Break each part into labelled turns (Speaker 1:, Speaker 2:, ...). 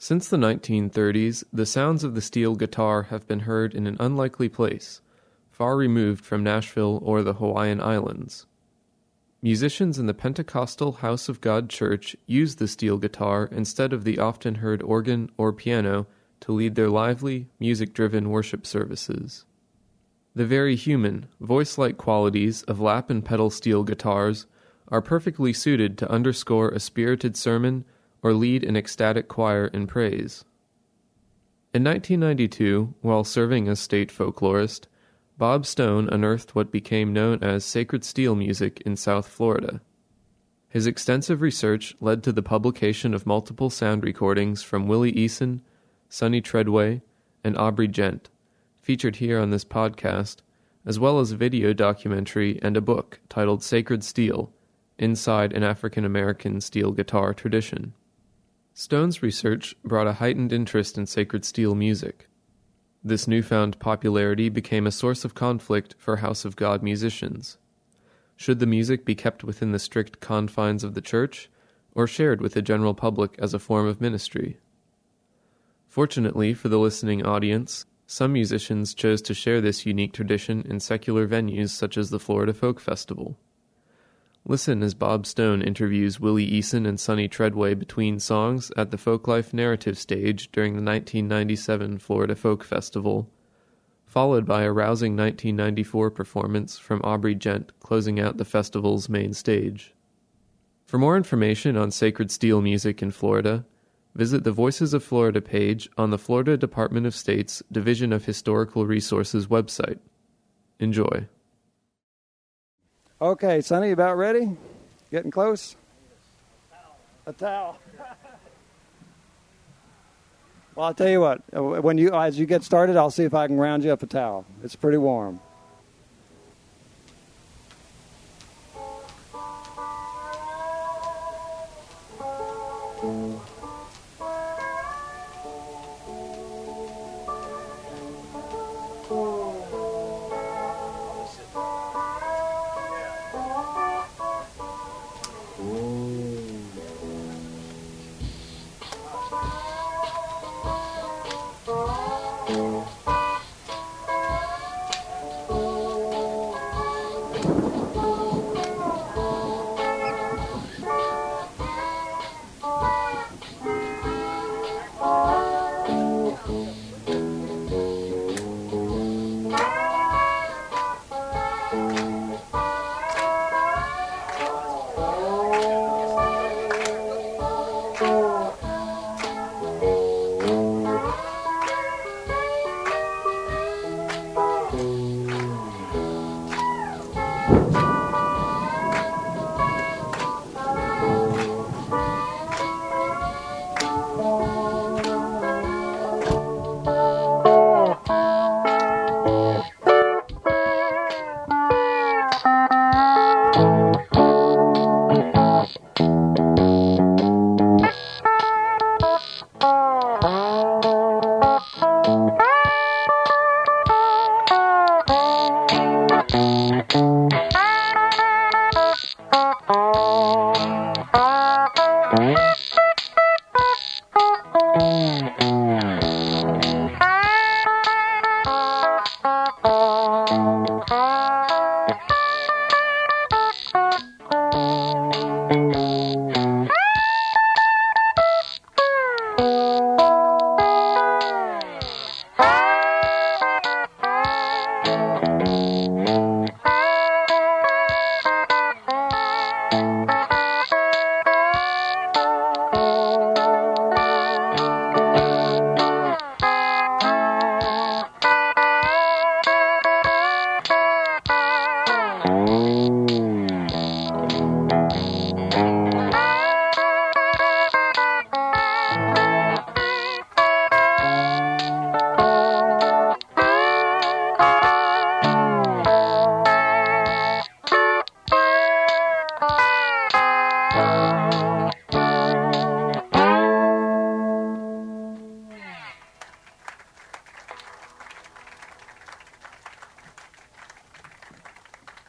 Speaker 1: Since the 1930s, the sounds of the steel guitar have been heard in an unlikely place, far removed from Nashville or the Hawaiian Islands. Musicians in the Pentecostal House of God Church use the steel guitar instead of the often heard organ or piano to lead their lively, music-driven worship services. The very human, voice-like qualities of lap and pedal steel guitars are perfectly suited to underscore a spirited sermon or lead an ecstatic choir in praise. In 1992, while serving as state folklorist, Bob Stone unearthed what became known as sacred steel music in South Florida. His extensive research led to the publication of multiple sound recordings from Willie Eason, Sonny Treadway, and Aubrey Gent, featured here on this podcast, as well as a video documentary and a book titled Sacred Steel, Inside an African American Steel Guitar Tradition. Stone's research brought a heightened interest in sacred steel music. This newfound popularity became a source of conflict for House of God musicians. Should the music be kept within the strict confines of the church, or shared with the general public as a form of ministry? Fortunately for the listening audience, some musicians chose to share this unique tradition in secular venues such as the Florida Folk Festival. Listen as Bob Stone interviews Willie Eason and Sonny Treadway between songs at the Folklife Narrative stage during the 1997 Florida Folk Festival, followed by a rousing 1994 performance from Aubrey Gent closing out the festival's main stage. For more information on sacred steel music in Florida, visit the Voices of Florida page on the Florida Department of State's Division of Historical Resources website. Enjoy.
Speaker 2: Okay, Sonny, you about ready? Getting close? A towel. Well, I'll tell you what. As you get started, I'll see if I can round you up a towel. It's pretty warm.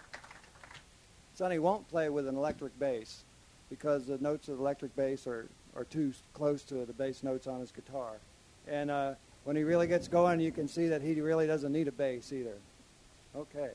Speaker 2: Sonny won't play with an electric bass because the notes of the electric bass are or too close to the bass notes on his guitar. And when he really gets going, you can see that he really doesn't need a bass either. Okay.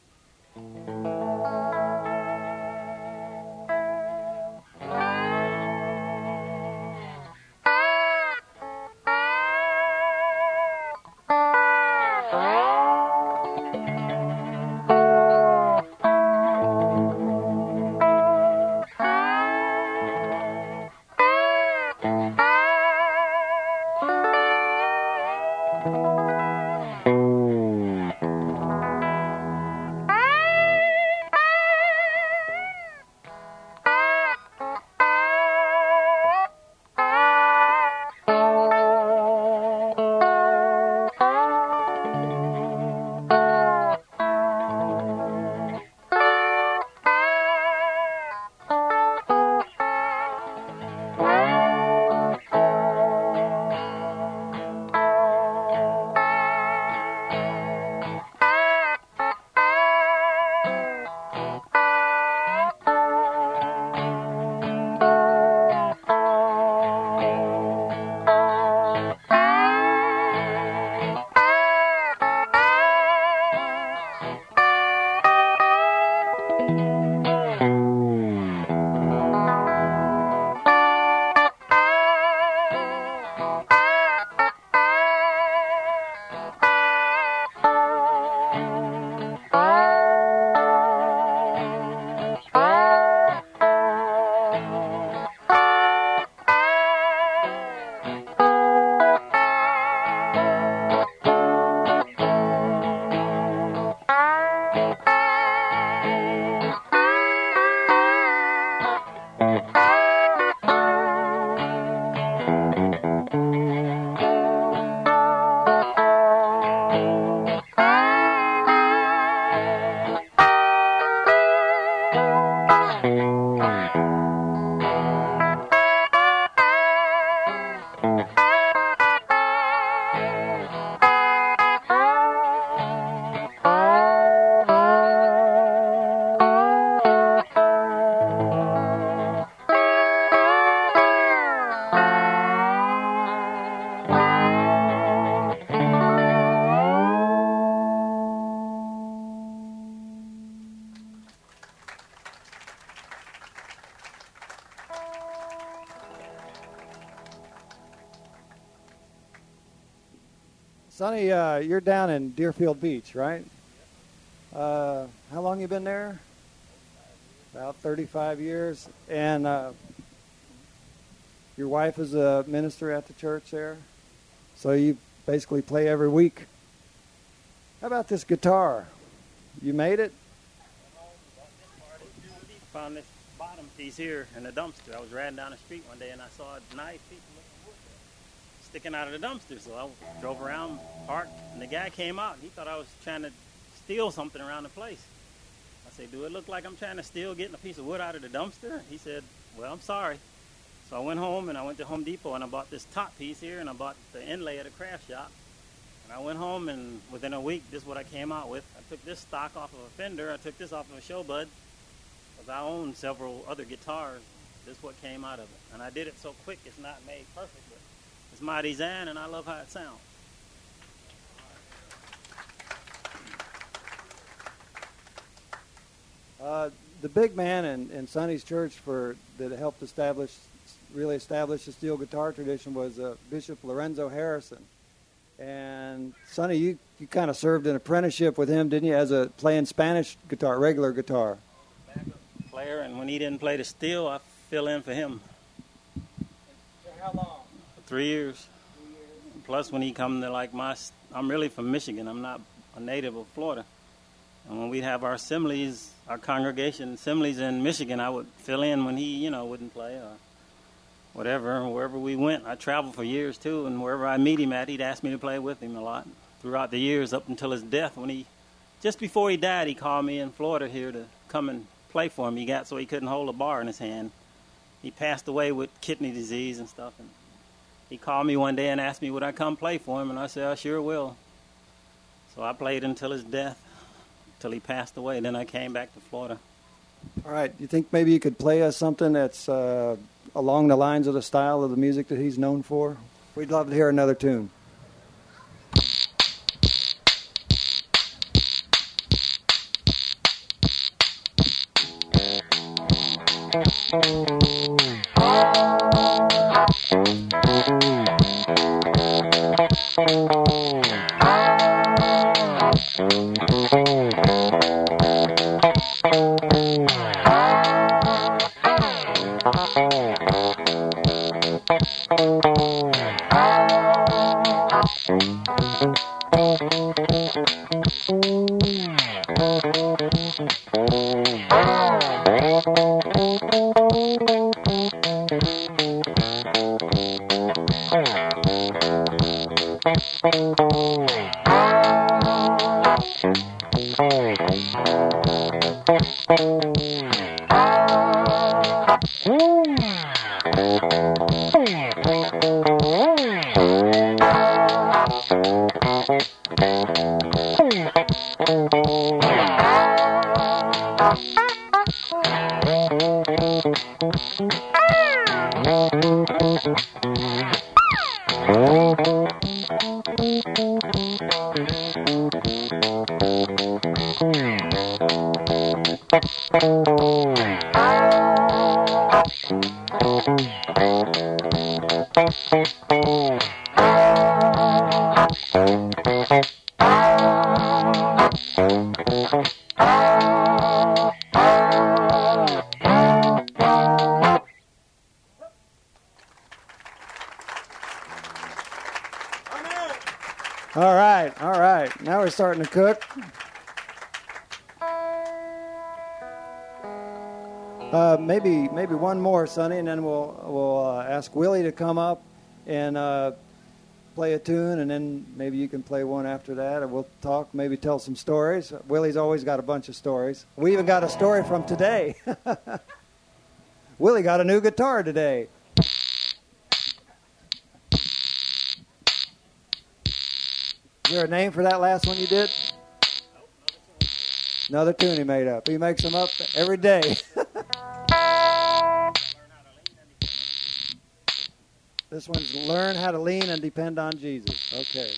Speaker 2: Sonny, you're down in Deerfield Beach, right? How long you been there? About 35 years. And your wife is a minister at the church there? So you basically play every week. How about this guitar? You made it?
Speaker 3: Found this bottom piece here in the dumpster. I was riding down the street one day and I saw a nice piece of wood sticking out of the dumpster. So I drove around, parked, and the guy came out. And he thought I was trying to steal something around the place. I said, do it look like I'm trying to steal getting a piece of wood out of the dumpster? He said, well, I'm sorry. So I went home and I went to Home Depot and I bought this top piece here and I bought the inlay at the craft shop. And I went home and within a week, this is what I came out with. I took this stock off of a Fender. I took this off of a Showbud. Because I own several other guitars. This is what came out of it. And I did it so quick, it's not made perfect, but it's my design and I love how it sounds.
Speaker 2: The big man in Sonny's church that helped really establish the steel guitar tradition was Bishop Lorenzo Harrison. And Sonny, you kind of served an apprenticeship with him, didn't you, as a playing Spanish guitar, regular guitar?
Speaker 3: Backup player, and when he didn't play the steel, I fill in for him.
Speaker 2: For how long?
Speaker 3: For 3 years. Plus, when he come to I'm really from Michigan. I'm not a native of Florida. And when we'd have our assemblies, our congregation assemblies in Michigan, I would fill in when he, wouldn't play or whatever. Wherever we went, I traveled for years too, and wherever I meet him at, he'd ask me to play with him a lot throughout the years up until his death. Just before he died, he called me in Florida here to come and play for him. He got so he couldn't hold a bar in his hand. He passed away with kidney disease and stuff. And he called me one day and asked me would I come play for him, and I said I sure will. So I played until his death, till he passed away. Then I came back to Florida.
Speaker 2: All right. You think maybe you could play us something that's along the lines of the style of the music that he's known for. We'd love to hear another tune. All right. Now we're starting to cook. Maybe one more, Sonny, and then we'll ask Willie to come up and play a tune, and then maybe you can play one after that, and we'll talk, maybe tell some stories. Willie's always got a bunch of stories. We even got a story from today. Willie got a new guitar today. Is there a name for that last one you did? Another tune he made up. He makes them up every day. This one's Learn How to Lean and Depend on Jesus. Okay.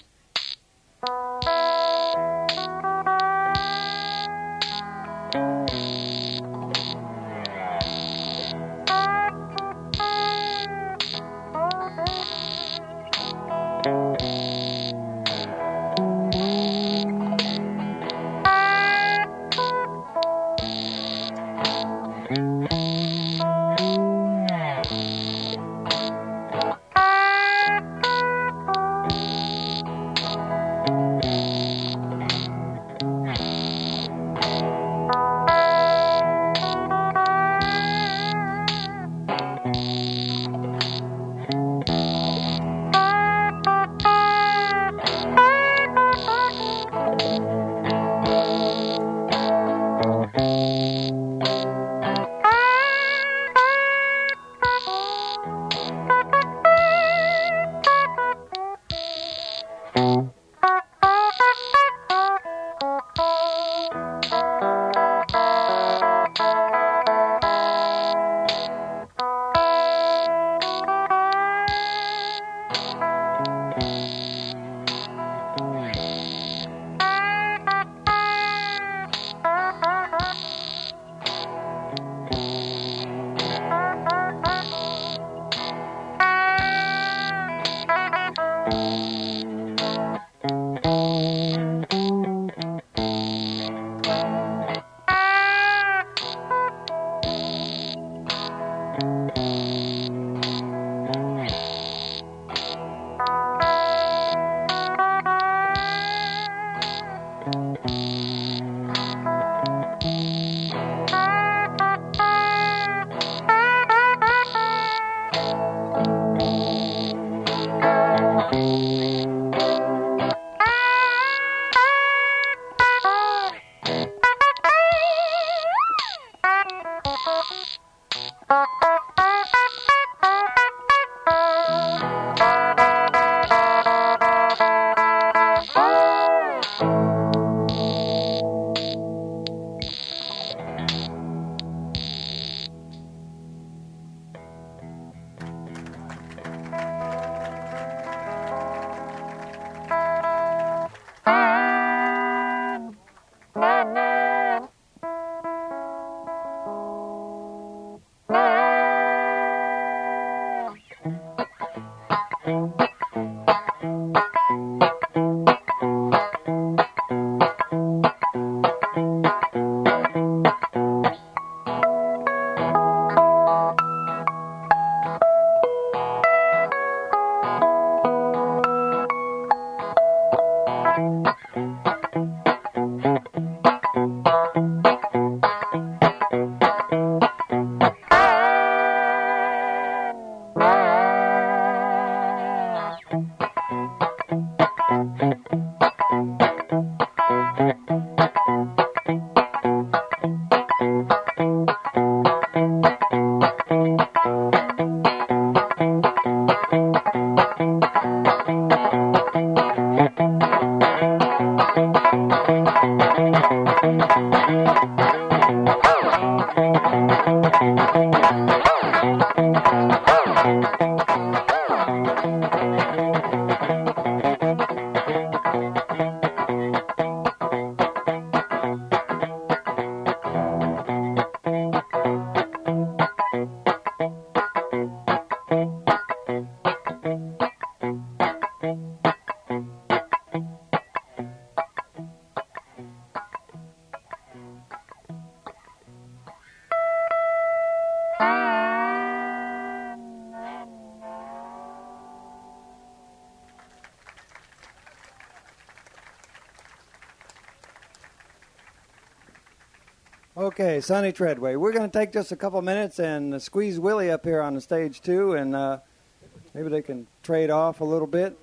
Speaker 2: Okay, Sonny Treadway. We're going to take just a couple minutes and squeeze Willie up here on the stage, too, and maybe they can trade off a little bit.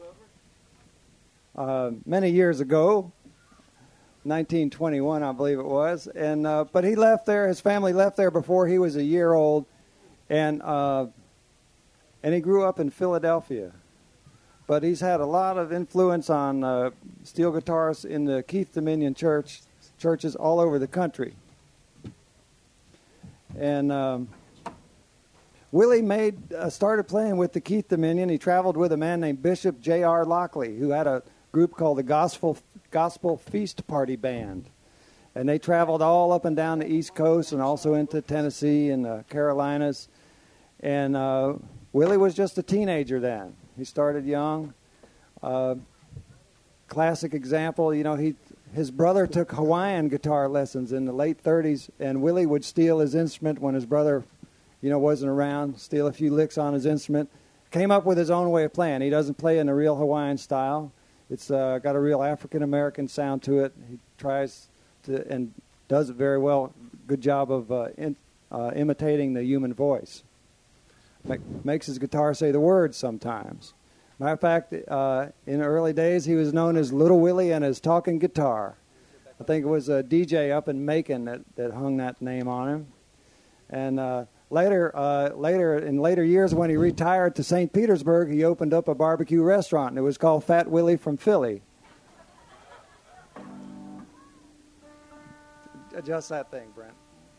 Speaker 2: Many years ago, 1921, I believe it was, and but he left there, his family left there before he was a year old, and he grew up in Philadelphia. But he's had a lot of influence on steel guitars in the Keith Dominion churches all over the country. And Willie started playing with the Keith Dominion. He traveled with a man named Bishop J.R. Lockley, who had a group called the Gospel Feast Party Band. And they traveled all up and down the East Coast and also into Tennessee and the Carolinas. And Willie was just a teenager then. He started young. Classic example, his brother took Hawaiian guitar lessons in the late 30s, and Willie would steal his instrument when his brother, wasn't around, steal a few licks on his instrument. Came up with his own way of playing. He doesn't play in the real Hawaiian style. It's got a real African-American sound to it. He tries to, and does it very well. Good job of imitating the human voice. Makes his guitar say the words sometimes. Matter of fact, in the early days, he was known as Little Willie and his talking guitar. I think it was a DJ up in Macon that hung that name on him. And in later years, when he retired to St. Petersburg, he opened up a barbecue restaurant, and it was called Fat Willie from Philly. Adjust that thing, Brent.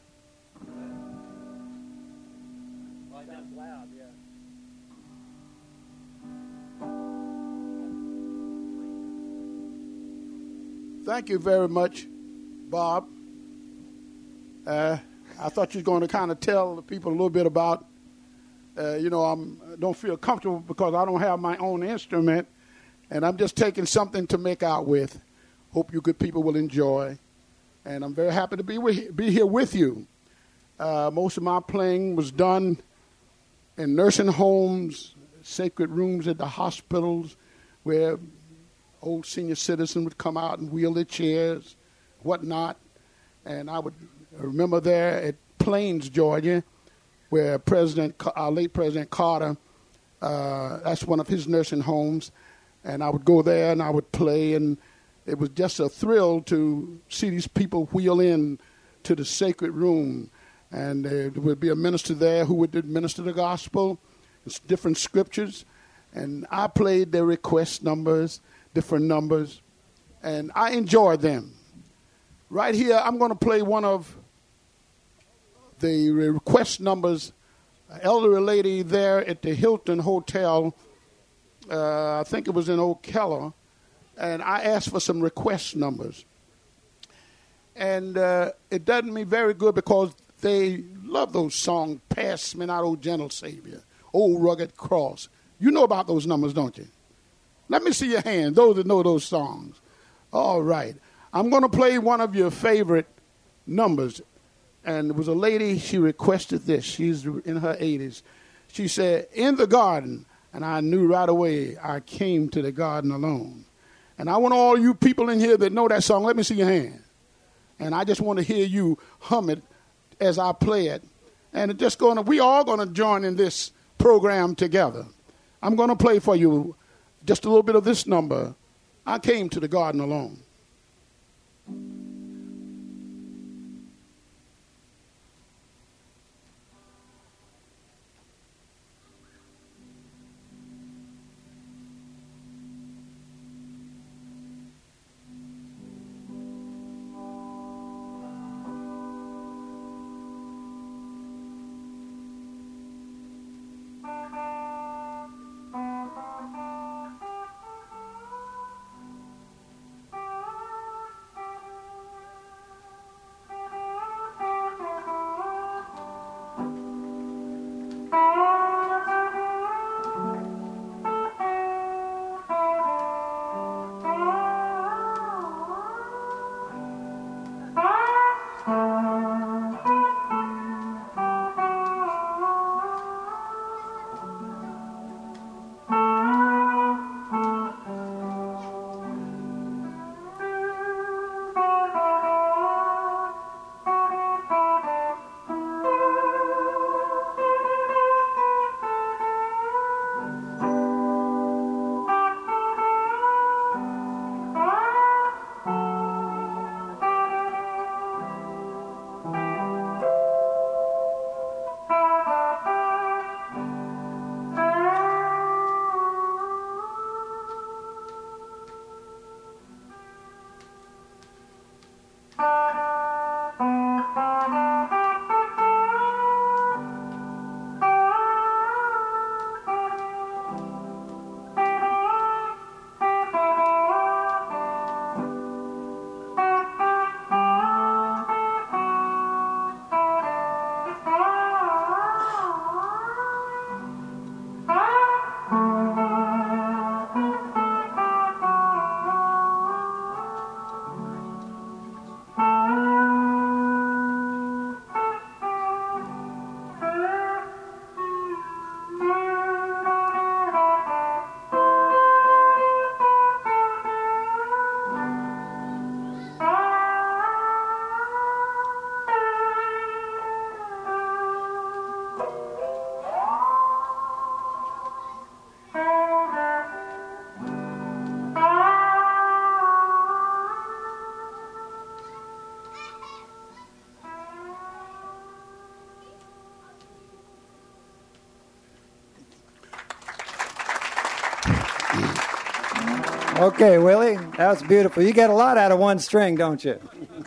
Speaker 2: That's loud, yeah.
Speaker 4: Thank you very much, Bob. I thought you were going to kind of tell the people a little bit about, I don't feel comfortable because I don't have my own instrument, and I'm just taking something to make out with. Hope you good people will enjoy, and I'm very happy to be here with you. Most of my playing was done in nursing homes, sacred rooms at the hospitals, where old senior citizens would come out and wheel their chairs, whatnot. And I would remember there at Plains, Georgia, where our late President Carter, that's one of his nursing homes. And I would go there and I would play, and it was just a thrill to see these people wheel in to the sacred room. And there would be a minister there who would administer the gospel, different scriptures. And I played their request numbers, different numbers, and I enjoyed them. Right here, I'm going to play one of the request numbers. An elderly lady there at the Hilton Hotel, I think it was in Ocala, and I asked for some request numbers. And it done me very good because they love those songs, Pass Me Not, O Gentle Savior, Old Rugged Cross, You know about those numbers, don't you? Let me see your hands, those that know those songs. All right. I'm going to play one of your favorite numbers. And it was a lady, she requested this. She's in her 80s. She said, in the garden, and I knew right away I came to the garden alone. And I want all you people in here that know that song, let me see your hand. And I just want to hear you hum it as I play it. And it's just we all going to join in this program together. I'm going to play for you just a little bit of this number. I came to the garden alone.
Speaker 2: Okay, Willie, that was beautiful. You get a lot out of one string, don't you?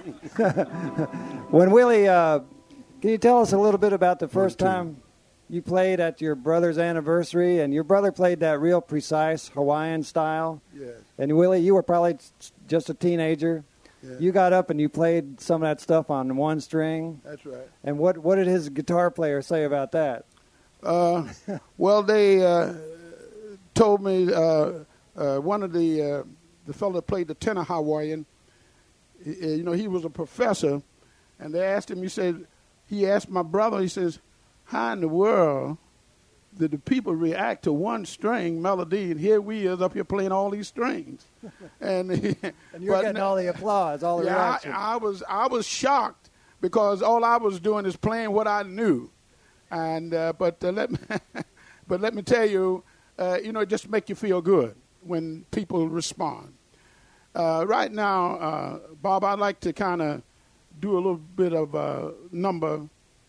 Speaker 2: When Willie, can you tell us a little bit about the first time you played at your brother's anniversary? And your brother played that real precise Hawaiian style.
Speaker 4: Yes.
Speaker 2: And Willie, you were probably just a teenager.
Speaker 4: Yeah.
Speaker 2: You got up and you played some of that stuff on one string.
Speaker 4: That's right.
Speaker 2: And what did his guitar player say about that?
Speaker 4: Well, they told me one of the fellow that played the tenor Hawaiian, he was a professor, and they asked him, he asked my brother, he says, how in the world did the people react to one string melody, and here we is up here playing all these strings. And
Speaker 2: you're getting all the applause, all the reaction.
Speaker 4: I was shocked because all I was doing is playing what I knew. And but let me tell you, it just make you feel good when people respond. Right now, Bob, I'd like to kind of do a little bit of number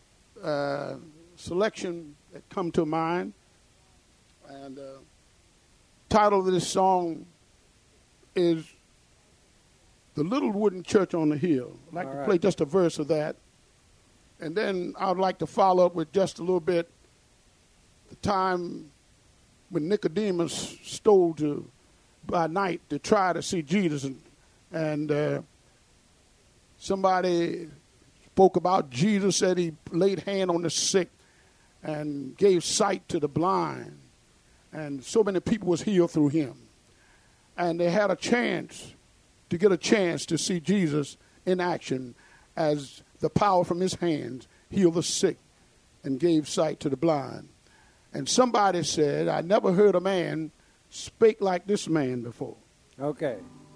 Speaker 4: selection that come to mind. And title of this song is The Little Wooden Church on the Hill. I'd like to play just a verse of that. And then I'd like to follow up with just a little bit the time when Nicodemus stole by night to try to see Jesus. And somebody spoke about Jesus, said he laid hand on the sick and gave sight to the blind. And so many people was healed through him. And they had a chance to see Jesus in action as the power from his hands healed the sick and gave sight to the blind. And somebody said, I never heard a man speak like this man before.
Speaker 2: Okay.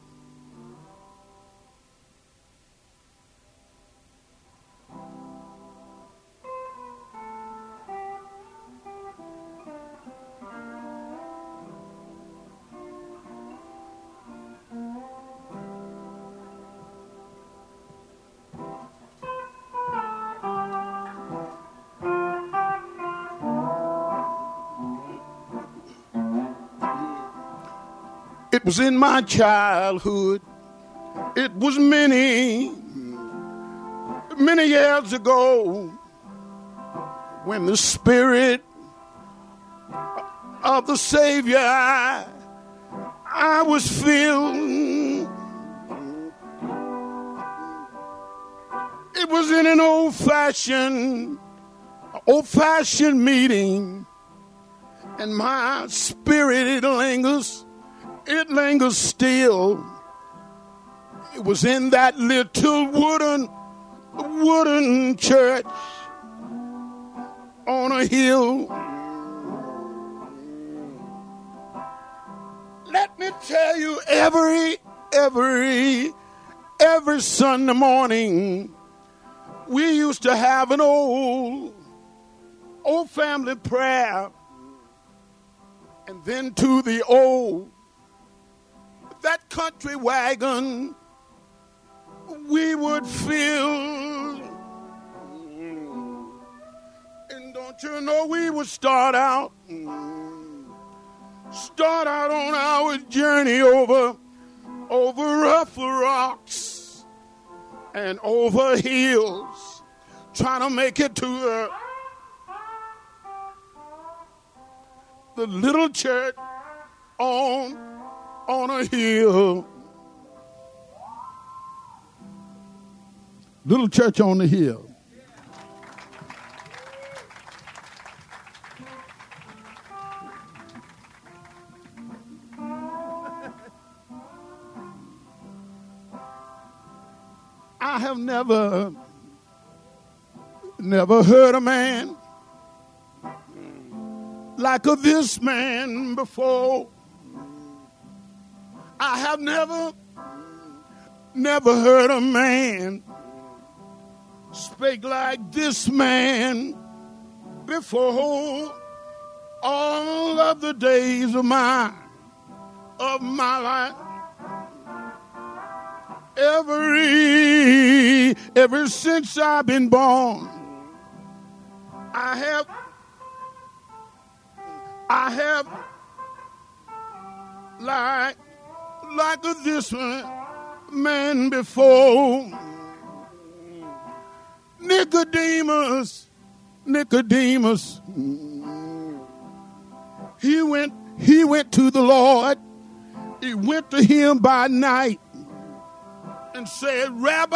Speaker 4: It was in my childhood. It was many years ago when the Spirit of the Savior I was filled. It was in an old-fashioned meeting, and my spirit, it lingers still. It was in that little wooden church on a hill. Let me tell you, every Sunday morning, we used to have an old family prayer, and then to that country wagon we would fill. And don't you know, we would start out on our journey over rough rocks and over hills, trying to make it to the little church on a hill. Little church on the hill. I have never heard a man like this man before. I have never heard a man speak like this man before. All of the days of my life, ever since I've been born, I have like this man before. Nicodemus, he went to the Lord. He went to him by night and said,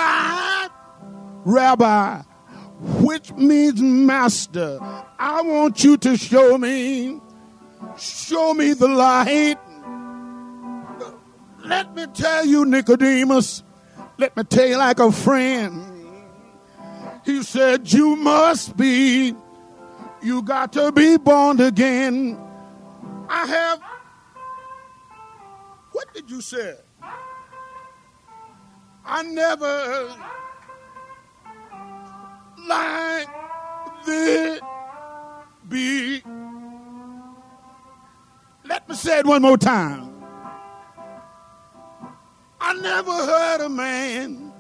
Speaker 4: Rabbi, which means master, I want you to show me the light. Let me tell you, Nicodemus, let me tell you like a friend. He said, you got to be born again. What did you say? I never like this be. Let me say it one more time. I never heard a man.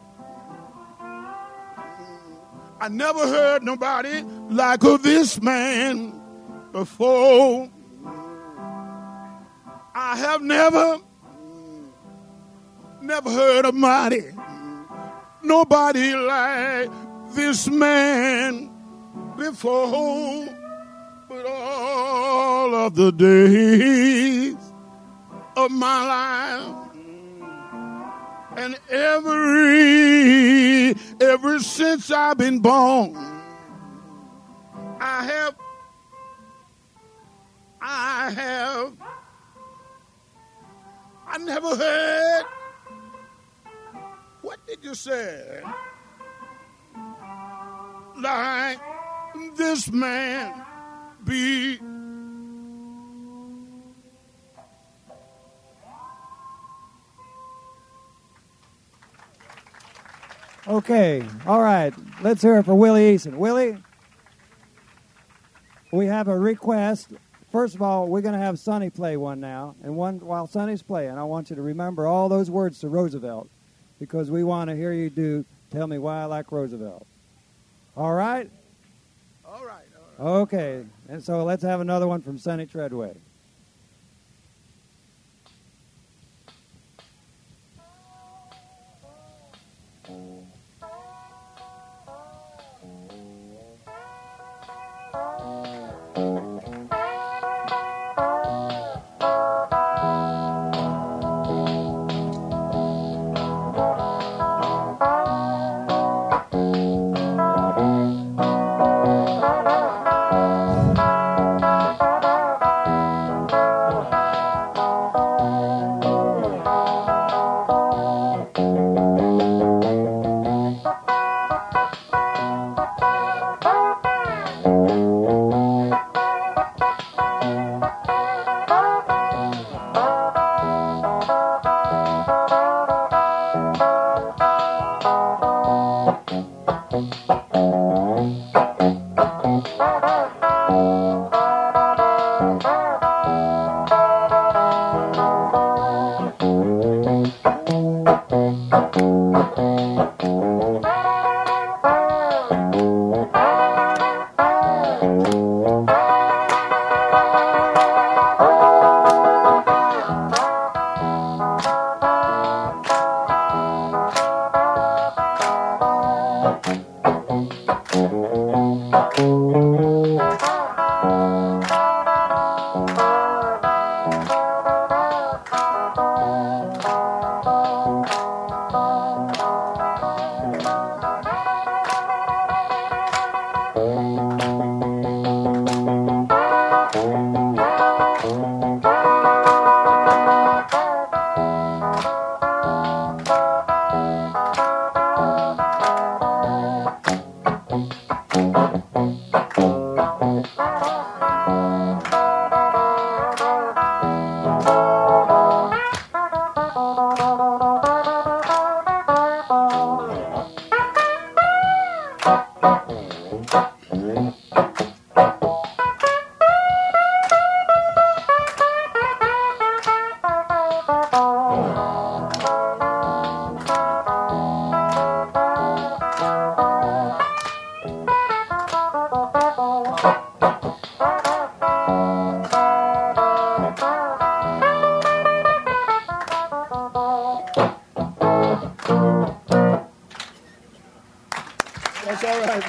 Speaker 4: I never heard nobody like this man before. I have never heard of nobody like this man before. But all of the days of my life, and ever since I've been born, I I never heard. What did you say? Like this man be.
Speaker 2: Okay, all right. Let's hear it for Willie Eason. Willie, we have a request. First of all, we're going to have Sonny play one now. And one while Sonny's playing, I want you to remember all those words to Roosevelt because we want to hear you do Tell Me Why I Like Roosevelt. All right?
Speaker 4: All right.
Speaker 2: Okay, and so let's have another one from Sonny Treadway.
Speaker 4: That's all right.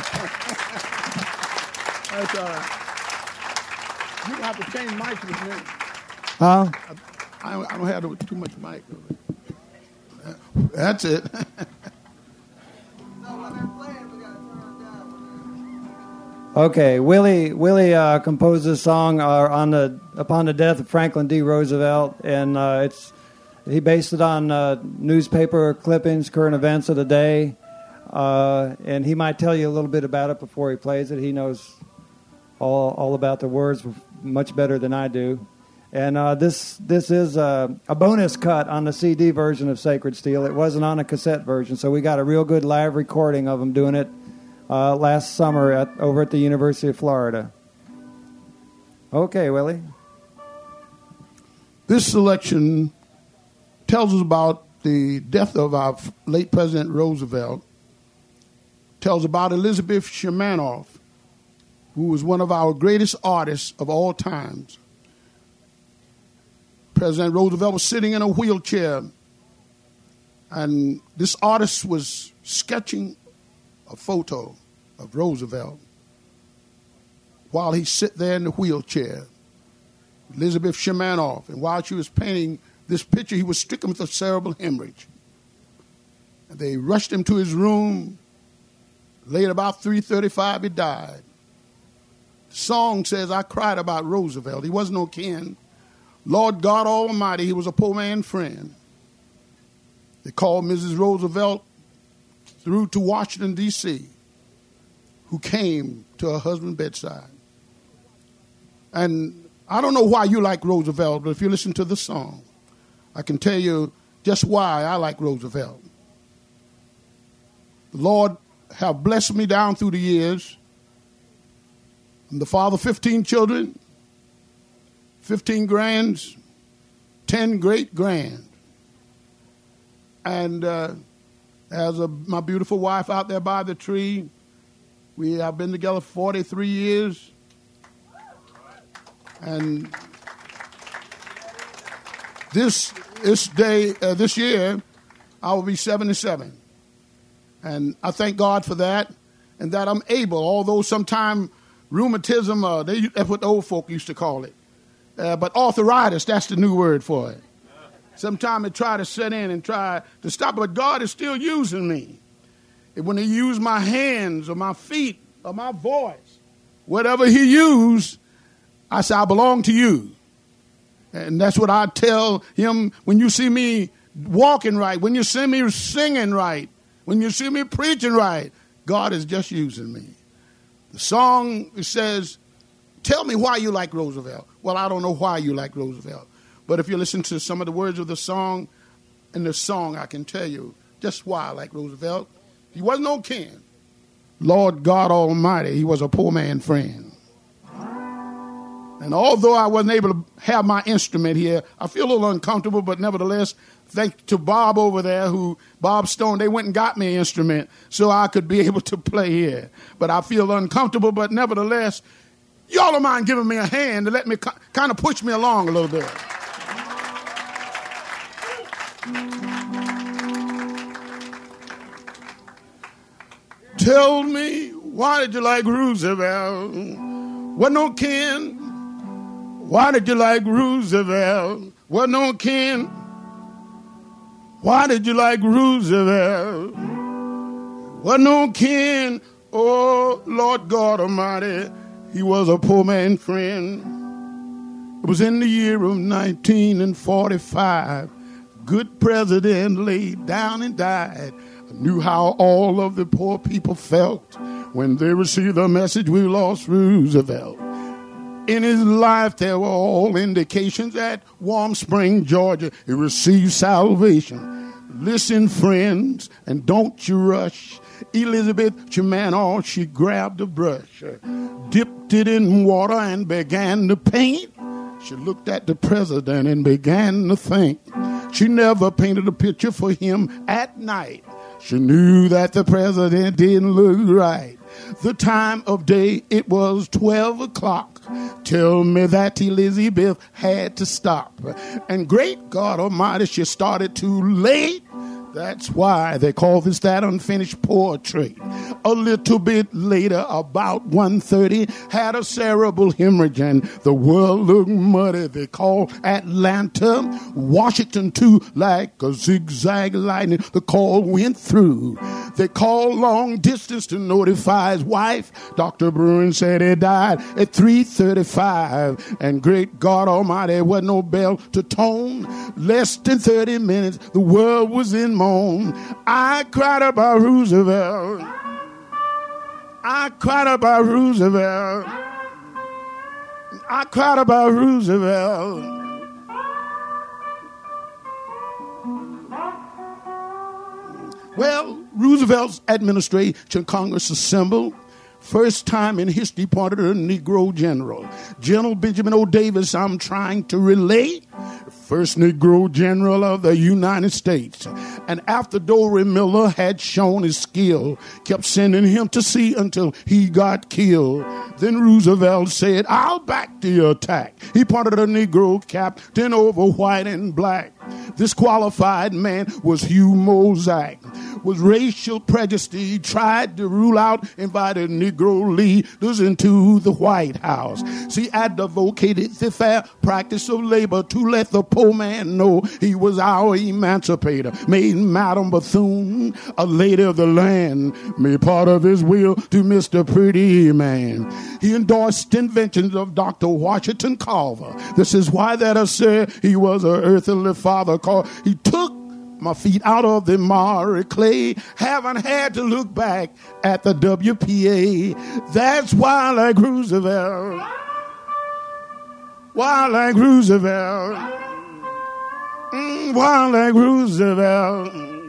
Speaker 4: That's all right. You have to change mics with me.
Speaker 2: Huh?
Speaker 4: I don't have too much mic. That's it.
Speaker 2: Okay, Willie composed this song upon the death of Franklin D. Roosevelt, and he based it on newspaper clippings, current events of the day, and he might tell you a little bit about it before he plays it. He knows all about the words much better than I do. And this is a bonus cut on the CD version of Sacred Steel. It wasn't on a cassette version, so we got a real good live recording of him doing it last summer over at the University of Florida. Okay, Willie.
Speaker 4: This selection tells us about the death of our late President Roosevelt. Tells about Elizabeth Shermanoff, who was one of our greatest artists of all times. President Roosevelt was sitting in a wheelchair, and this artist was sketching a photo of Roosevelt while he sit there in the wheelchair, Elizabeth Shermanoff. And while she was painting this picture, he was stricken with a cerebral hemorrhage. And they rushed him to his room. Late about 3:35, he died. song says, I cried about Roosevelt. He was no kin. Lord God Almighty, he was a poor man's friend. They called Mrs. Roosevelt through to Washington, D.C., who came to her husband's bedside. And I don't know why you like Roosevelt, but if you listen to the song, I can tell you just why I like Roosevelt. The Lord have blessed me down through the years. I'm the father of 15 children, 15 grands, 10 great-grands. And my beautiful wife out there by the tree, we have been together 43 years. And this year, I will be 77. And I thank God for that, and that I'm able, although sometimes rheumatism, that's what the old folk used to call it. But arthritis, that's the new word for it. Sometimes it try to set in and try to stop, but God is still using me. And when he used my hands or my feet or my voice, whatever he used, I say, I belong to you. And that's what I tell him. When you see me walking right, when you see me singing right, when you see me preaching right, God is just using me. The song, it says, tell me why you like Roosevelt. Well, I don't know why you like Roosevelt. But if you listen to some of the words of the song, in the song, I can tell you just why I like Roosevelt. He was no kin. Lord God Almighty, he was a poor man's friend. And although I wasn't able to have my instrument here, I feel a little uncomfortable, but nevertheless, thanks to Bob over there, Bob Stone, they went and got me an instrument so I could be able to play here. But I feel uncomfortable, but nevertheless, y'all don't mind giving me a hand to let me kind of push me along a little bit. Tell me, why did you like Roosevelt? What no kin? Why did you like Roosevelt? What no kin? Why did you like Roosevelt? What no kin? Oh, Lord God Almighty, he was a poor man's friend. It was in the year of 1945. Good president laid down and died. I knew how all of the poor people felt when they received the message, we lost Roosevelt. In his life, there were all indications that Warm Spring, Georgia, he received salvation. Listen, friends, and don't you rush. Elizabeth Chimano, she grabbed a brush, dipped it in water and began to paint. She looked at the president and began to think. She never painted a picture for him at night. She knew that the president didn't look right. The time of day, it was 12 o'clock. Tell me that Elizabeth had to stop. And great God Almighty, she started too late. That's why they call this that unfinished portrait. A little bit later, about 1:30, had a cerebral hemorrhage and the world looked muddy. They called Atlanta, Washington too, like a zigzag lightning. The call went through. They called long distance to notify his wife. Dr. Bruin said he died at 3:35. And great God Almighty, wasn't no bell to tone. Less than 30 minutes, the world was in mourning. I cried about Roosevelt. I cried about Roosevelt. I cried about Roosevelt. Well, Roosevelt's administration, Congress assembled. First time in history appointed a Negro general. General Benjamin O. Davis, I'm trying to relate. First Negro general of the United States. And after Dory Miller had shown his skill, kept sending him to sea until he got killed. Then Roosevelt said, I'll back the attack. He appointed a Negro captain over white and black. This qualified man was Hugh Mozak. was racial prejudice. He tried to rule out, invited Negro leaders into the White House. See, advocated the fair practice of labor to let the poor man know he was our emancipator. Made Madam Bethune a lady of the land. Made part of his will to Mr. Pretty Man. He endorsed inventions of Dr. Washington Carver. This is why that I said he was an earthly father. Called he took my feet out of the miry clay, haven't had to look back at the WPA. That's why I like Roosevelt. Why I like Roosevelt. Why I like Roosevelt.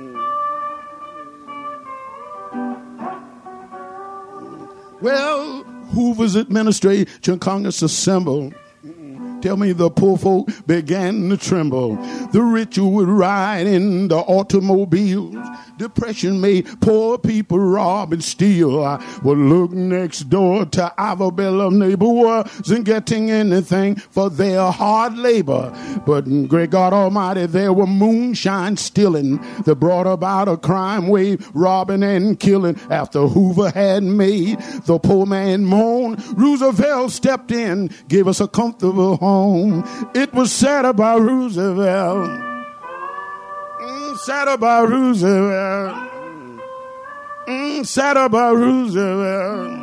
Speaker 4: Well, Hoover's administration, Congress assembled. Tell me the poor folk began to tremble. The rich would ride in the automobiles. Depression made poor people rob and steal. I would look next door to our Bella neighbor wasn't getting anything for their hard labor. But great God Almighty, there were moonshine stealing that brought about a crime wave, robbing and killing. After Hoover had made the poor man moan, Roosevelt stepped in, gave us a comfortable home. It was said about Roosevelt. Said about Roosevelt. Said about Roosevelt.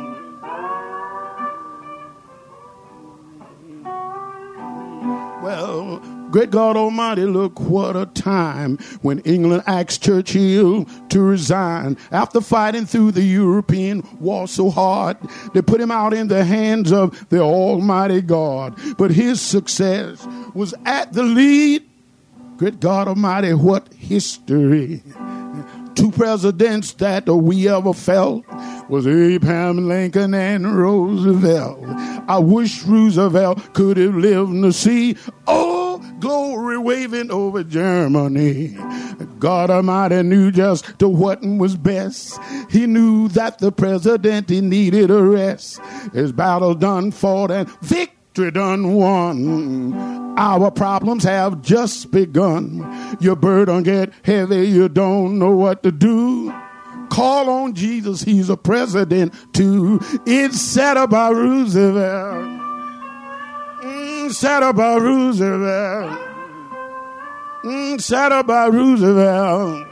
Speaker 4: Well, great God Almighty, look what a time when England asked Churchill to resign. After fighting through the European war so hard, they put him out in the hands of the Almighty God. But his success was at the lead. Good God Almighty, what history. Two presidents that we ever felt was Abraham Lincoln and Roosevelt. I wish Roosevelt could have lived to see, oh, glory waving over Germany. God Almighty knew just to what was best. He knew that the president, he needed a rest. His battle done fought and victory done won. Our problems have just begun. Your burden get heavy, you don't know what to do. Call on Jesus, he's a president too. It's said about Roosevelt. Said about Roosevelt. Said about Roosevelt.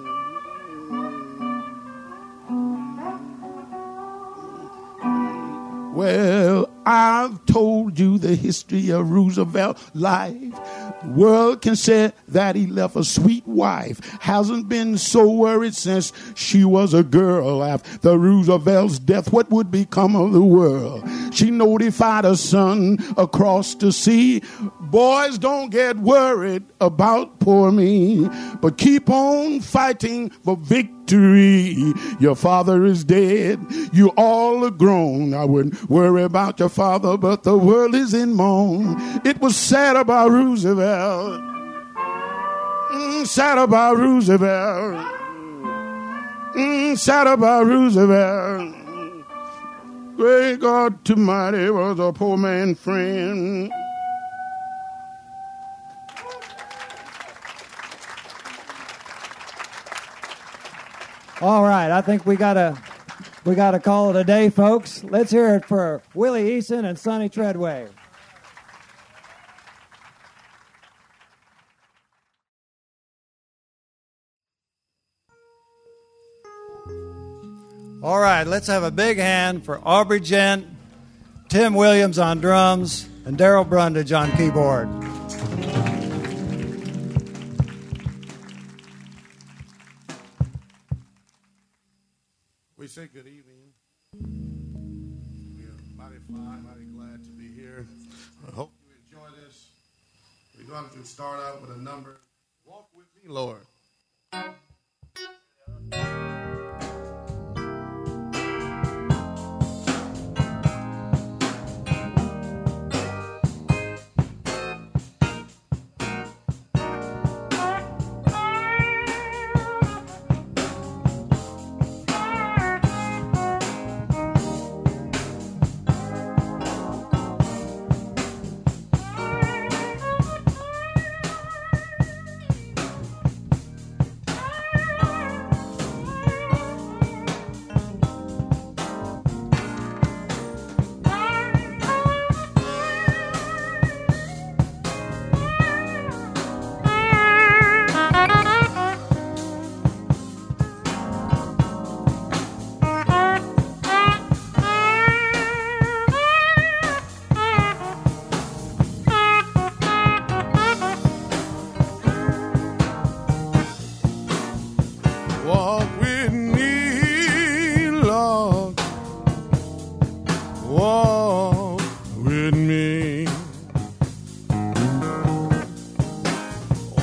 Speaker 4: Well, I've told you the history of Roosevelt's life. The world can say that he left a sweet wife. Hasn't been so worried since she was a girl. After Roosevelt's death, what would become of the world? She notified her son across the sea. Boys, don't get worried about poor me, but keep on fighting for victory. Your father is dead. You all are grown. I wouldn't worry about your father, but the world is in mourn. It was sad about Roosevelt. Sad about Roosevelt. Sad about Roosevelt. Great God Almighty was a poor man's friend.
Speaker 2: All right, I think we gotta call it a day, folks. Let's hear it for Willie Eason and Sonny Treadway. All right, let's have a big hand for Aubrey Gent, Tim Williams on drums, and Daryl Brundage on keyboard.
Speaker 4: We say good evening. We're mighty fine, mighty glad to be here. I hope you enjoy this. We're going to start out with a number. Walk with me, Lord.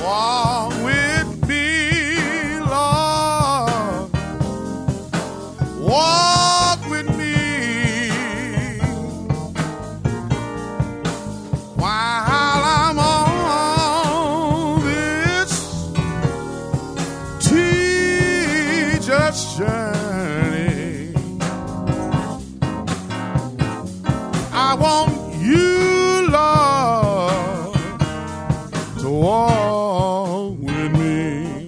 Speaker 5: Walk with me, Lord. Walk with me while I'm on this tedious journey. I want you, Lord, to walk with me.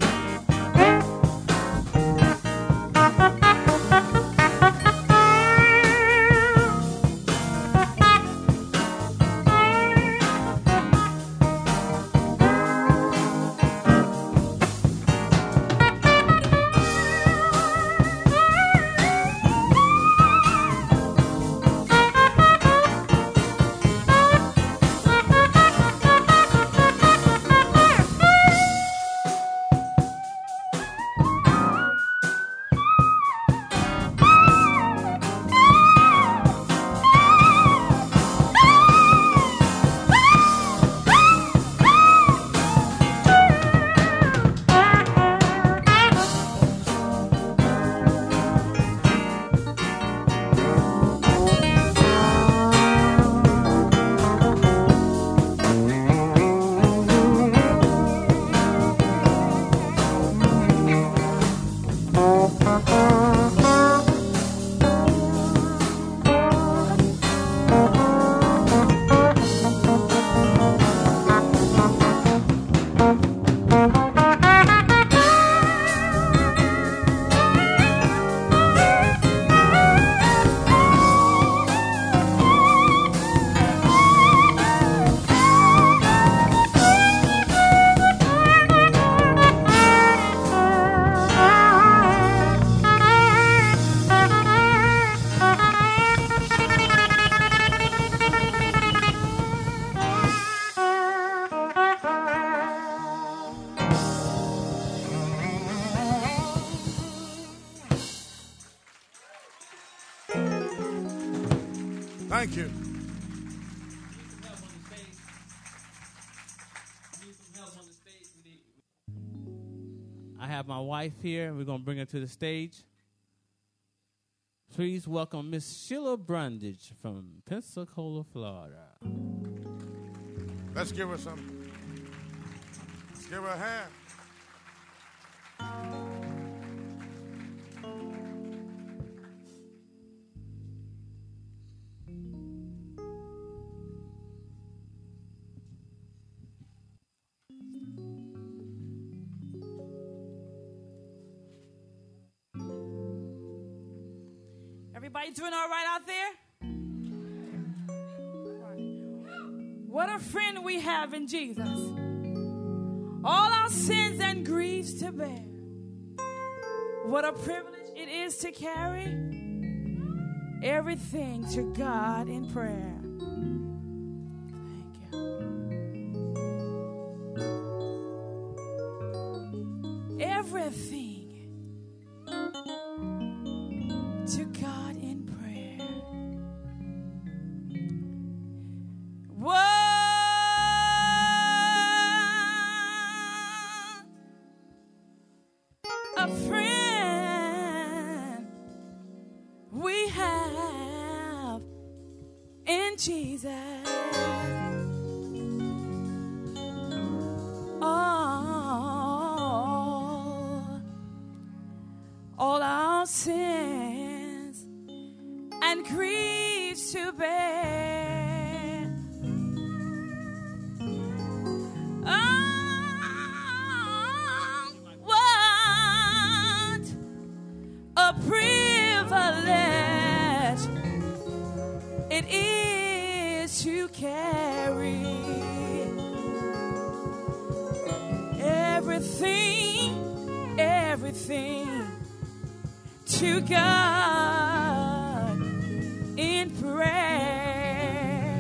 Speaker 5: Thank you.
Speaker 6: I have my wife here. We're going to bring her to the stage. Please welcome Miss Sheila Brundage from Pensacola, Florida.
Speaker 5: Let's give her some. Let's give her a hand.
Speaker 7: Everybody doing all right out there? What a friend we have in Jesus. All our sins and griefs to bear. What a privilege it is to carry everything to God in prayer. Thank you. Everything to God in prayer. What a friend we have in Jesus. All our sins and griefs to bear. Oh, what a privilege it is to carry everything to God in prayer.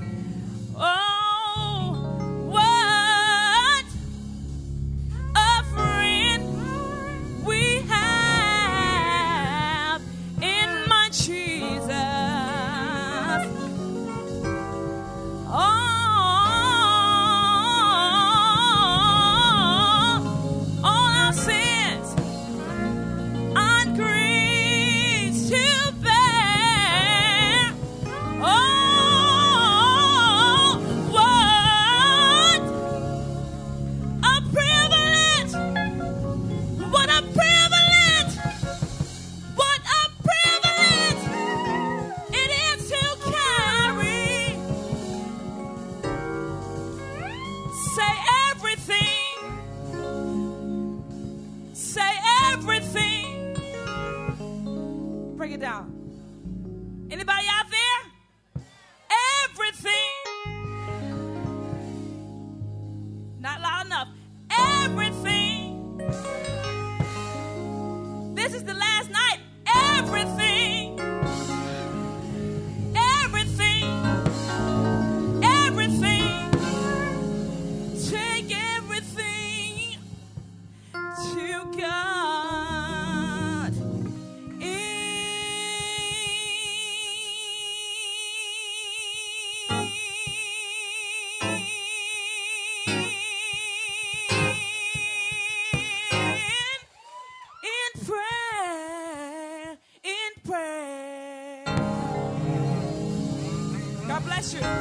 Speaker 7: Oh, what a friend we have in my Jesus. Oh, it down. Anybody out there? Everything. Not loud enough. Everything. This is the last night. Everything. Everything. Everything. Take everything to God. In prayer. God bless you.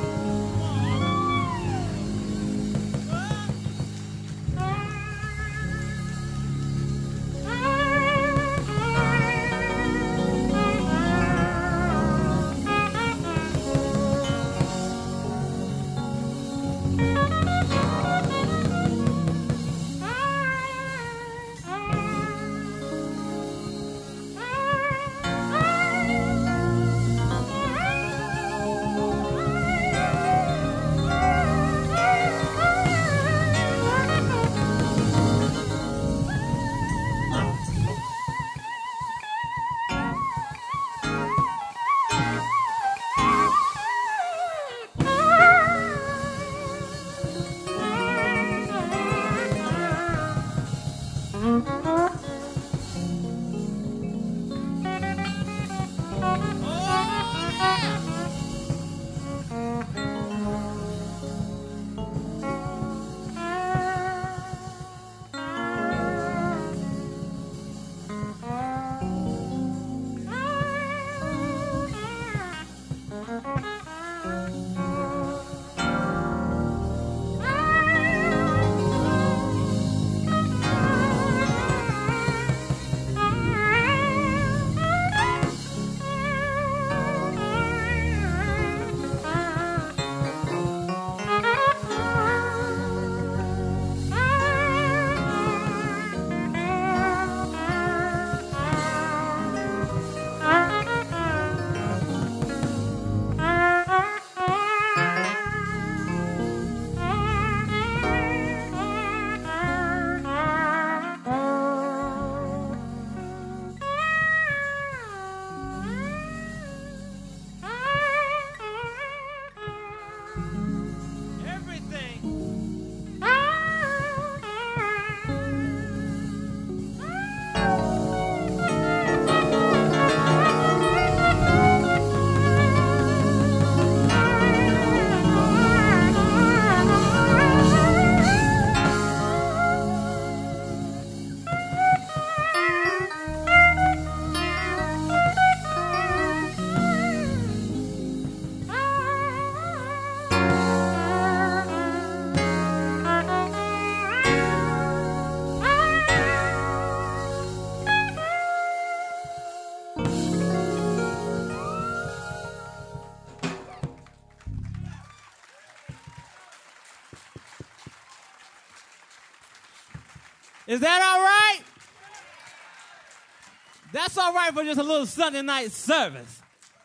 Speaker 6: Is that all right? That's all right for just a little Sunday night service.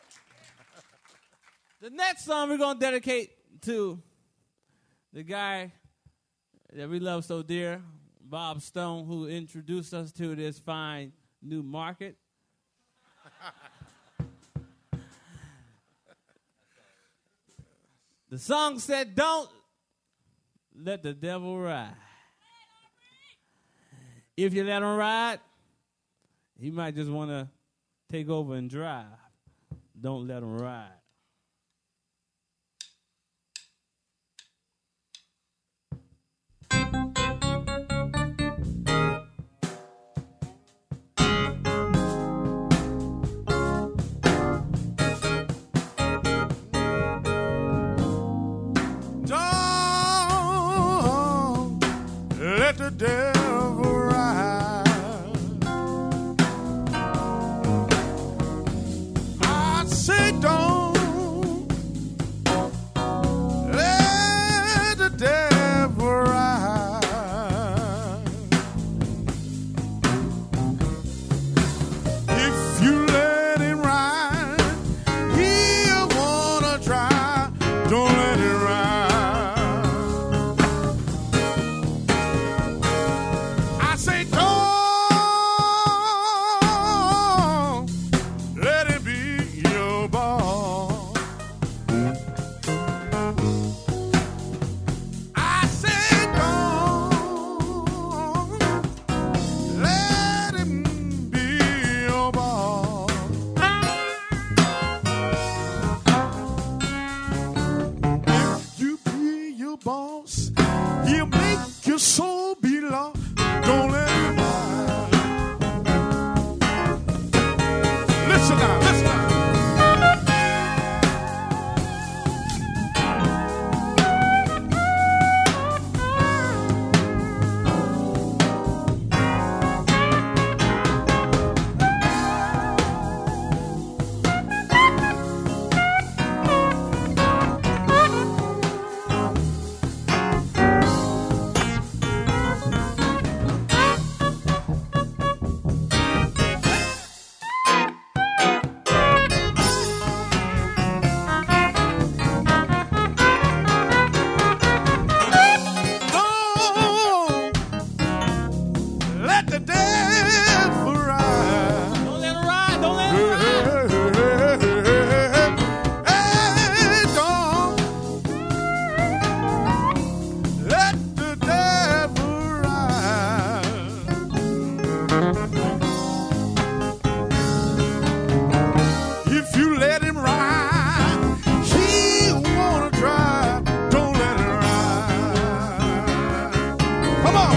Speaker 6: The next song we're going to dedicate to the guy that we love so dear, Bob Stone, who introduced us to this fine new market. The song said, "Don't let the devil ride. If you let him ride, he might just want to take over and drive. Don't let him ride."
Speaker 5: Don't let the devil ride. I say don't let the devil ride. If you let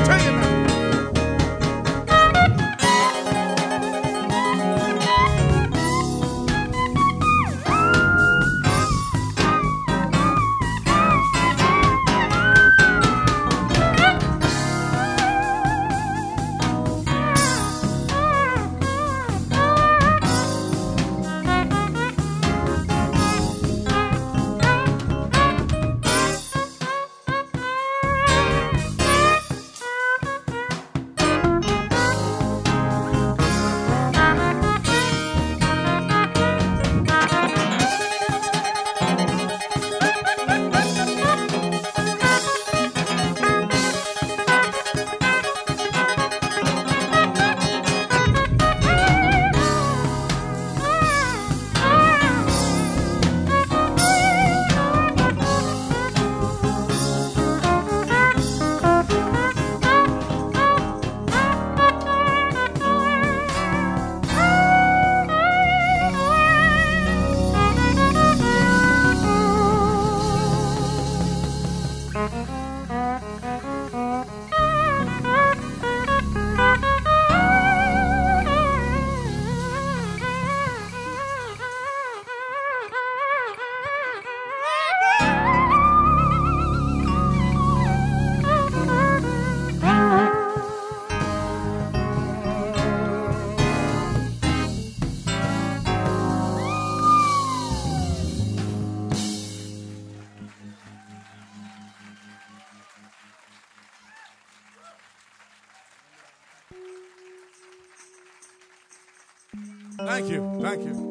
Speaker 5: Tell you now. Thank you. Thank you.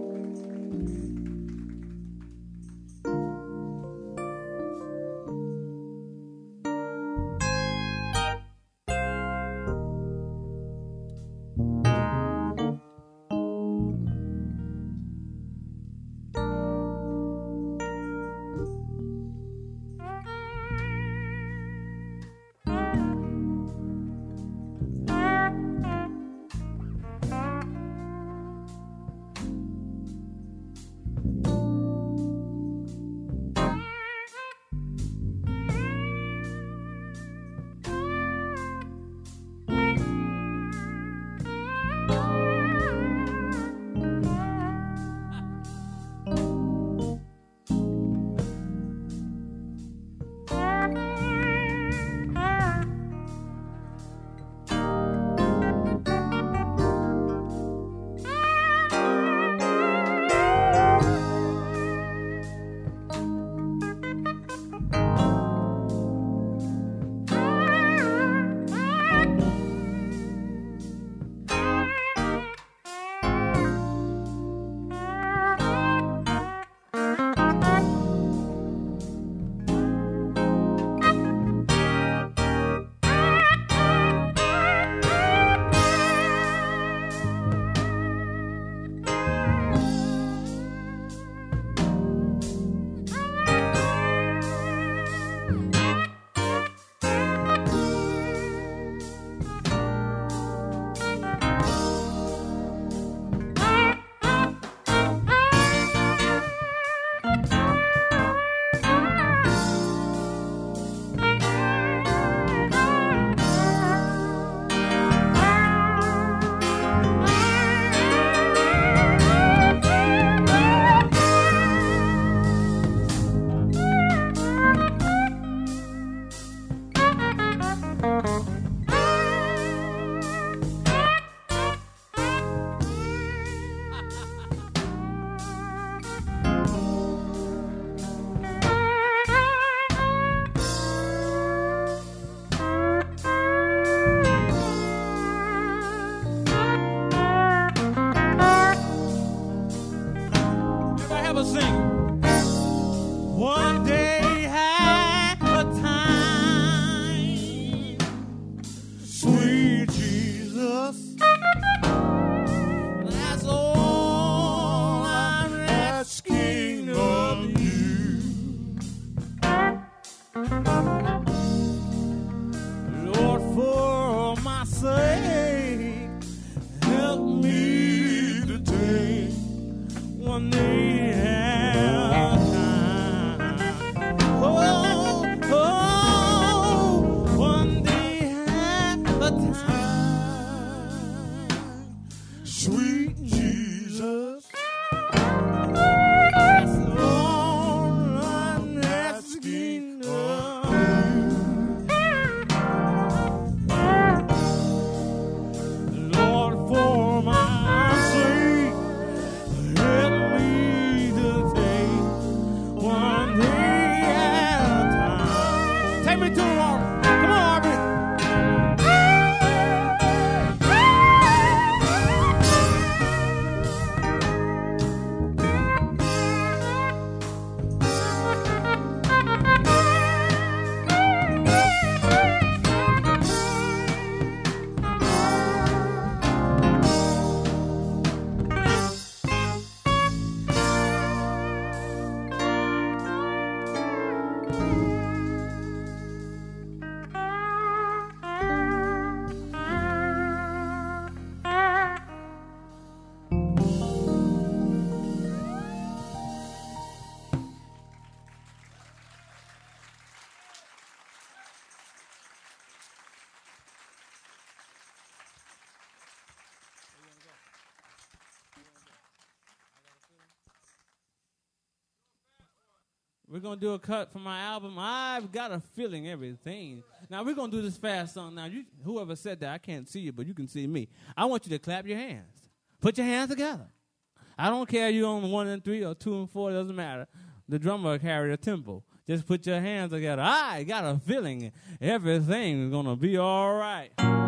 Speaker 6: We're going to do a cut from my album, I've Got a Feeling Everything. Now, we're going to do this fast song. Now, whoever said that, I can't see you, but you can see me. I want you to clap your hands. Put your hands together. I don't care if you're on 1 and 3 or 2 and 4. It doesn't matter. The drummer will carry the tempo. Just put your hands together. I got a feeling everything is going to be all right.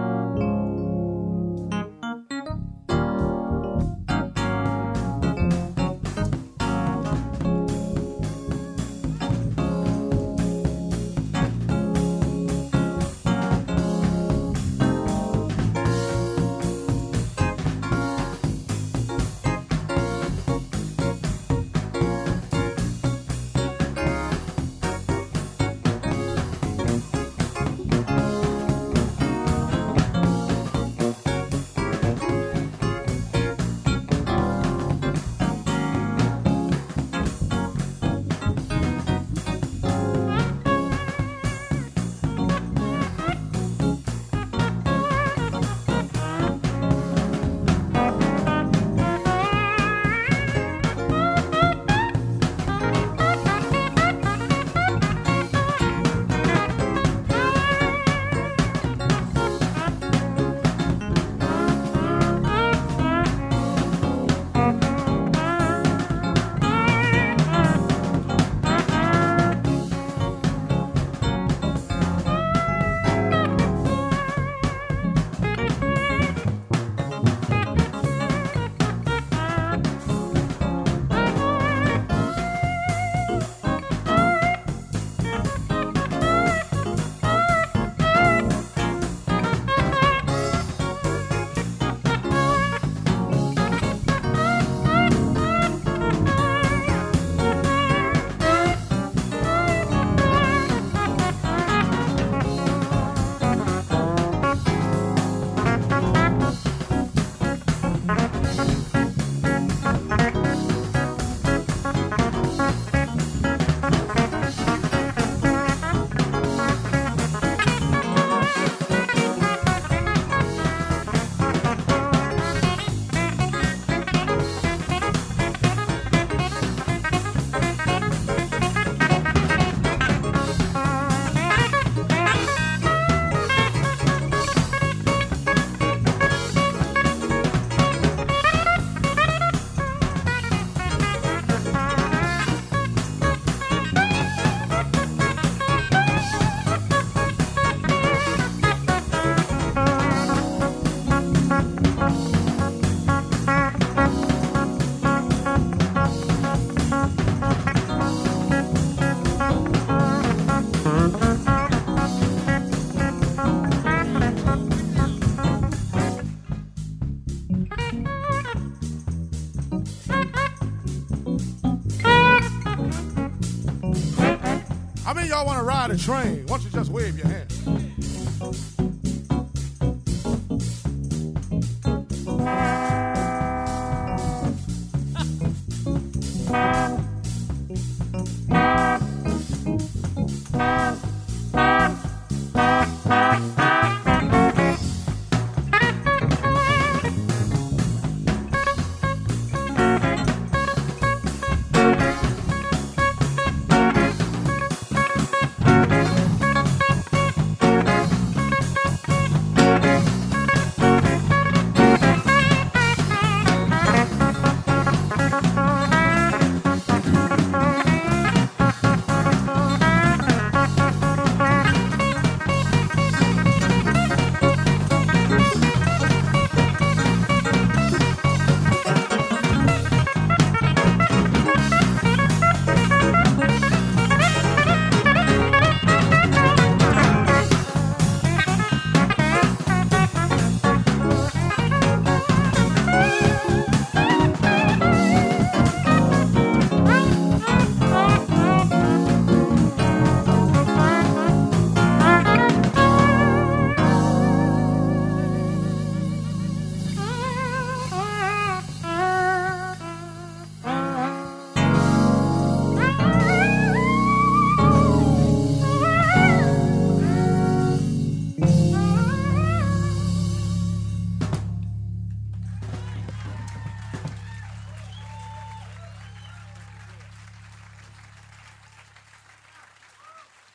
Speaker 5: How many of y'all want to ride a train? Why don't you just wave your hand?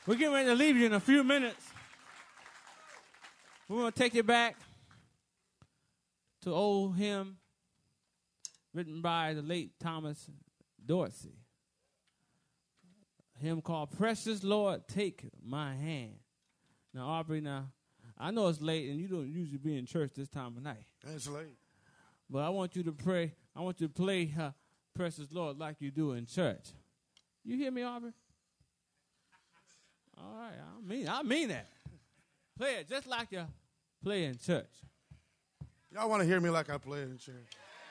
Speaker 6: We're getting ready to leave you in a few minutes. We're going to take you back to old hymn written by the late Thomas Dorsey. A hymn called Precious Lord, Take My Hand. Now, Aubrey, I know it's late and you don't usually be in church this time of night.
Speaker 5: It's late.
Speaker 6: But I want you to pray. I want you to play Precious Lord like you do in church. You hear me, Aubrey? All right, I mean that. Play it just like you play in church.
Speaker 5: Y'all want to hear me like I play in church?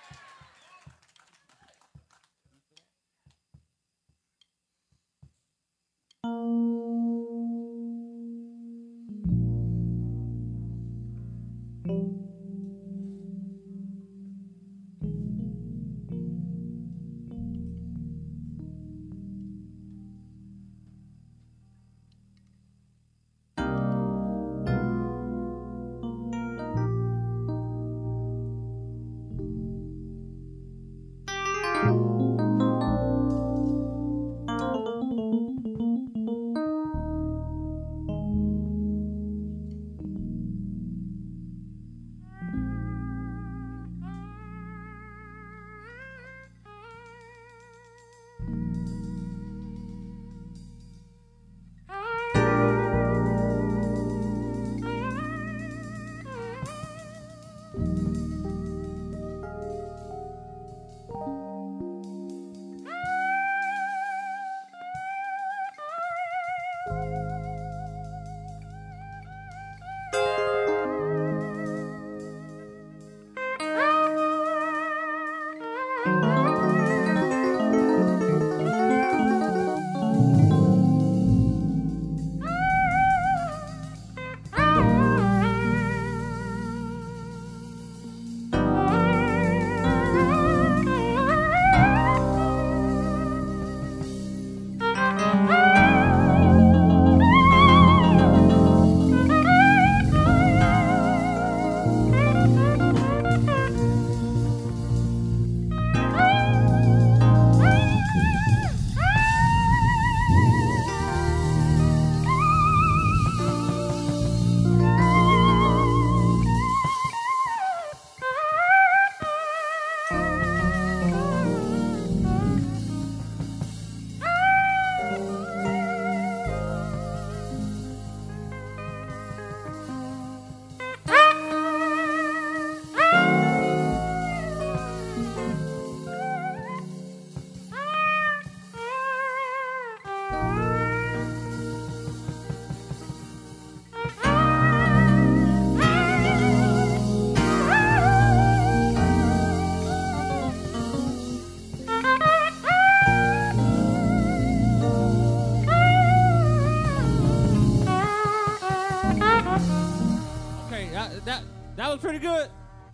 Speaker 6: That was pretty good.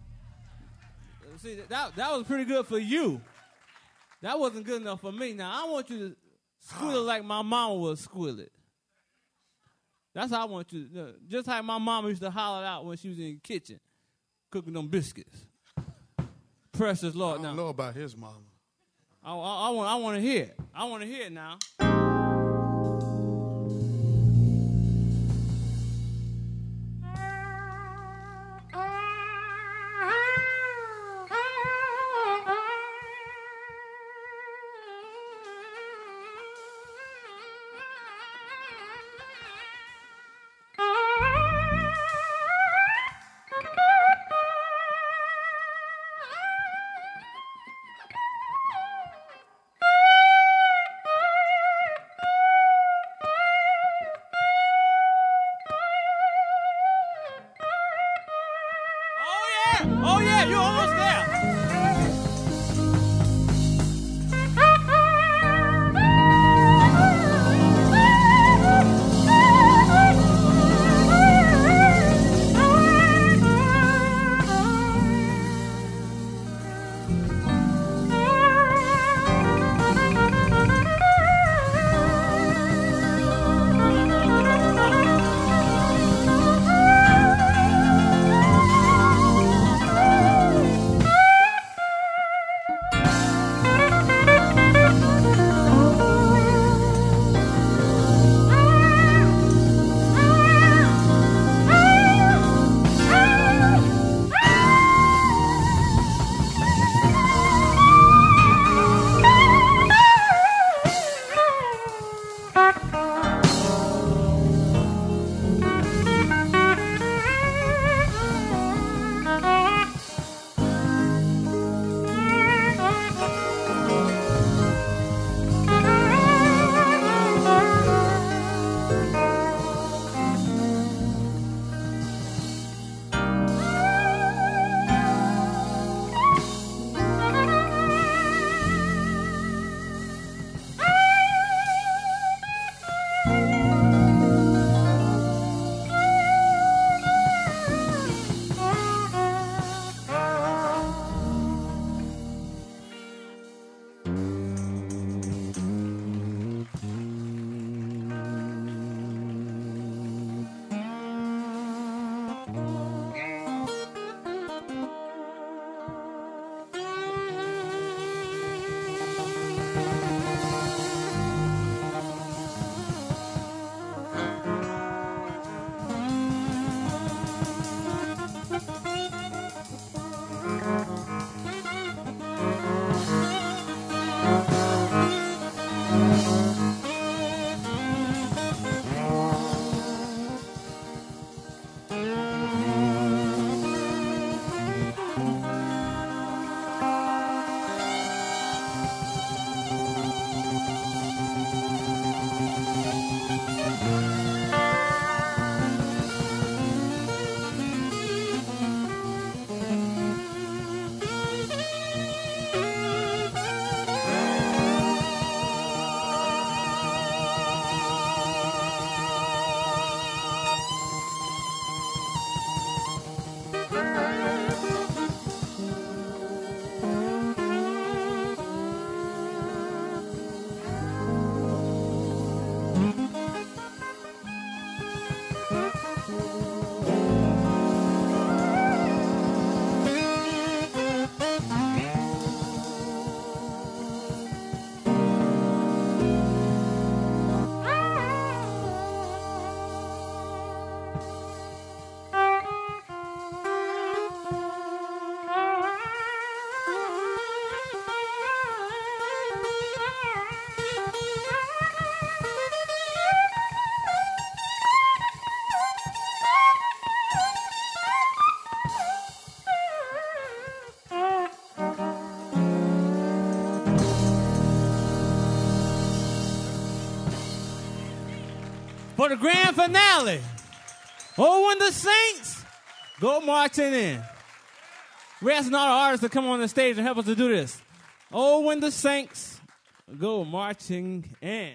Speaker 6: See, that was pretty good for you. That wasn't good enough for me. Now, I want you to squeal it like my mama would squeal it. That's how I want you to. Just like my mama used to holler out when she was in the kitchen cooking them biscuits. Precious Lord.
Speaker 5: I don't know about his mama.
Speaker 6: I want to hear it. I want to hear it now. Oh, yeah, you're almost there. for the grand finale. Oh, when the saints go marching in. We're asking all the artists to come on the stage and help us to do this. Oh, when the saints go marching in.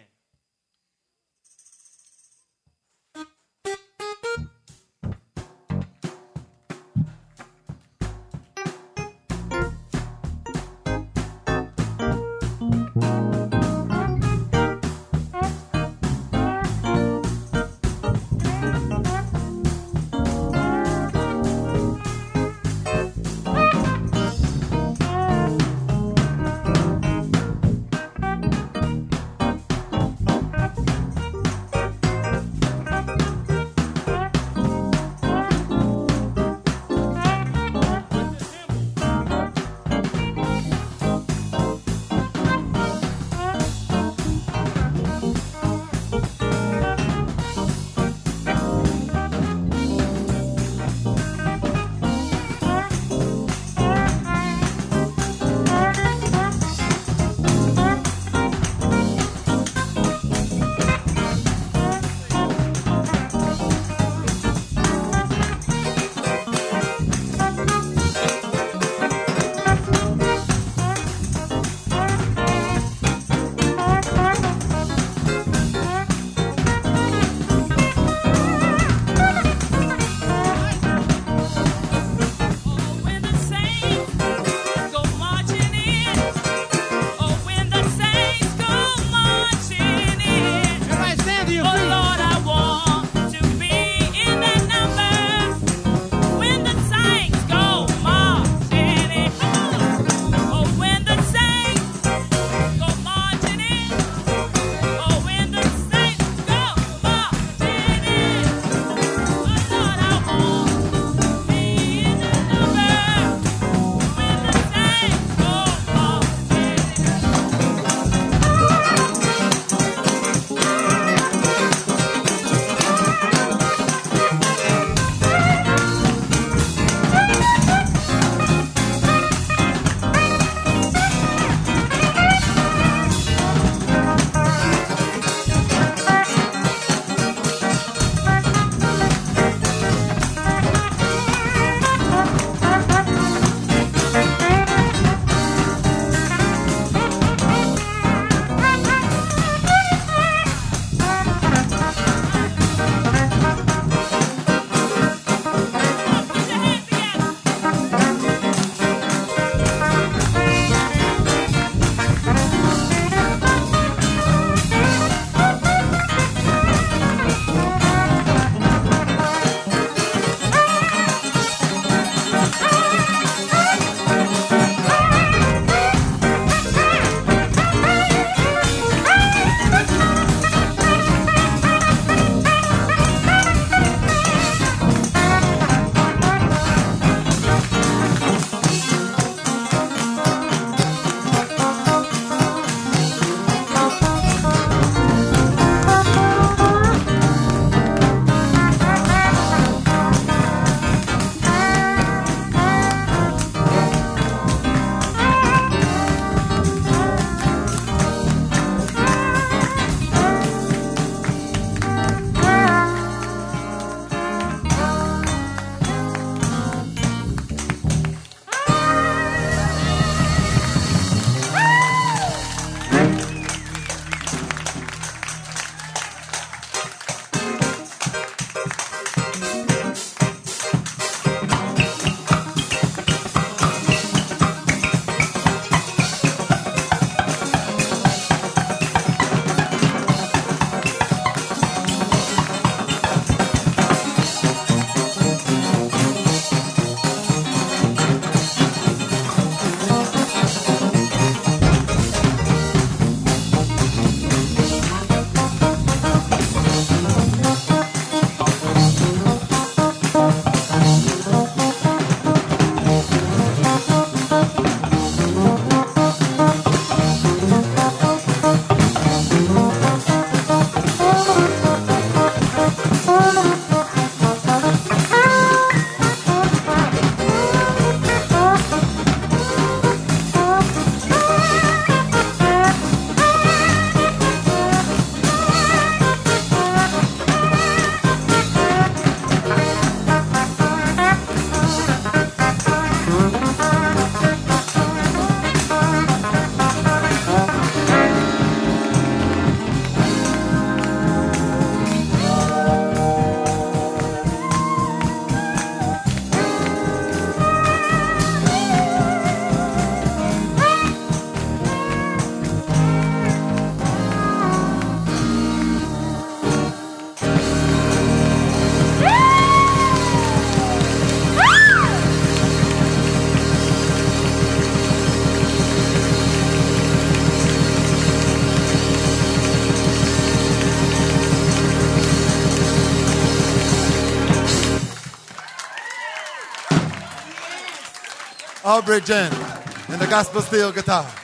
Speaker 8: Aubrey Jen, and the gospel steel guitar.